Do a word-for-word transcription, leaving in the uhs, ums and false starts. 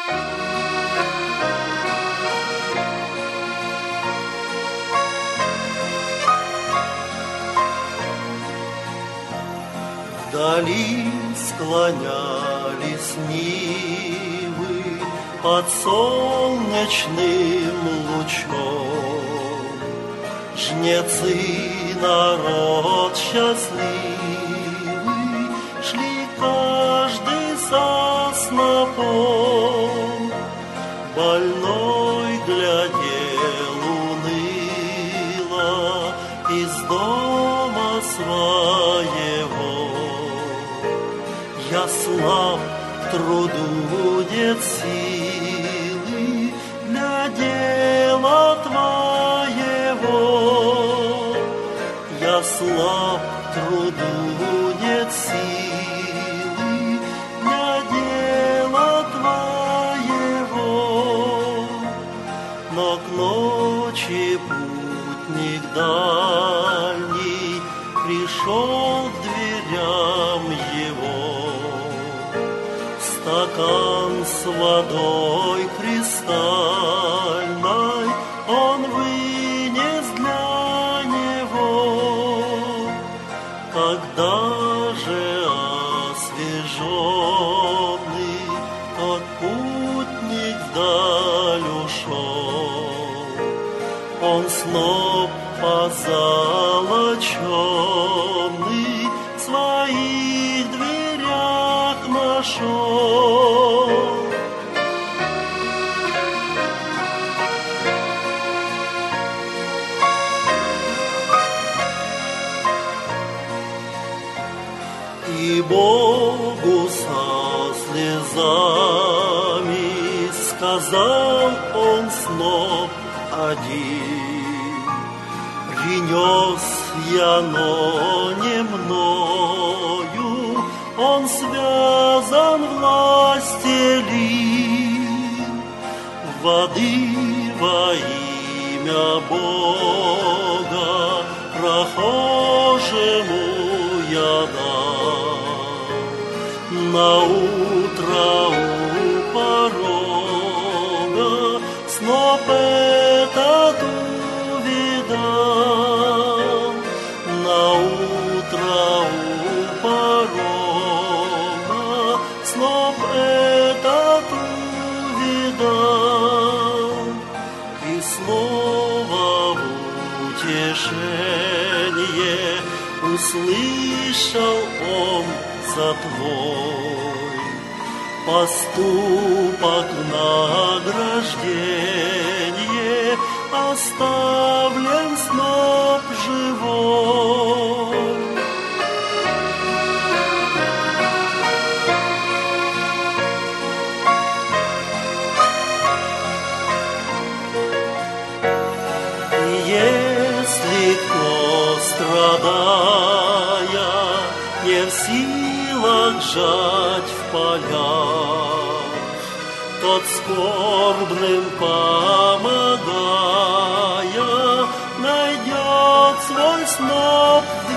Вдали склонялись нивы под солнечным лучом. Жнецы, народ счастливый, шли каждый со снопом. Больной глядел уныло из дома своего. Я слаб, труду нет силы для дела Твоего. Я слаб, труду нет силы для дела Твоего. Но к ночи путник дальний пришел к дверям его. Стакан с водой кристальной он вынес для него. Когда же освеженный тот путник вдаль ушел, он сноп позолоченный в своих дверях нашел. И Богу со слезами сказал он сноп один: принес я, но не мною, он связан властелин. Воды во имя Бога прохожему я дам. Наутро у порога сноп этот увидал. Наутро у порога сноп этот увидал. И слово утешение услышал он за Твой поступок, награждение, оставлен сноп живой. И если кто, страдая, не в силах жать в полях, тот скорбным помогая найдет свой сноп